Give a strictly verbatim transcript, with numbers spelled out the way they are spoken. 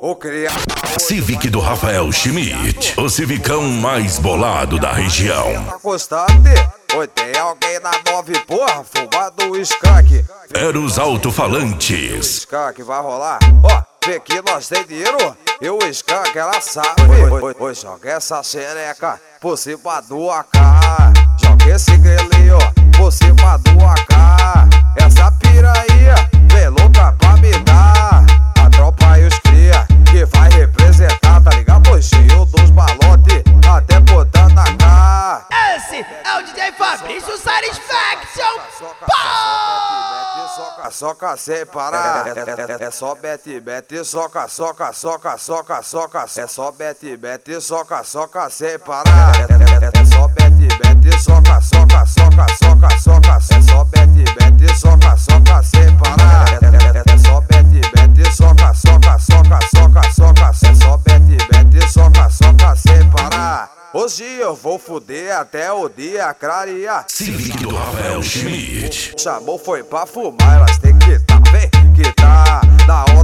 o criado. Civic do Rafael Schmidt, o civicão mais bolado da região. Constante, oi, tem alguém na nove, porra, fumado o skunk. Era os alto-falantes. Skunk vai rolar, ó, vê que nós tem dinheiro. E o skunk, ela sabe. Oi, oi, oi, joga essa xereca por cima do A K. Joga esse grelhinho por cima do A K. Essa piranha vem louca pra me dar. A tropa e os cria que vai representar, tá ligado? O cheio dos balotes até botando a cá. Esse é o D J Fabrício Satisfaction. Soca, soca sem parar. É, é, é, é só bete, bete, soca, soca, soca, soca, soca. É só bete, bete, soca, soca sem parar. É, é, é, é só bete, bete, soca, soca, soca, soca, soca. É só bete, bete, soca, soca sem parar. É, é, é só bete, bete, soca, soca, soca, soca, soca. É só bete, bete, soca, soca sem parar. Hoje eu vou fuder até o dia clarear. Civic do Rafael Schmidt. Chamou foi pra fumar, elas tem que tá, vem que tá. Da hora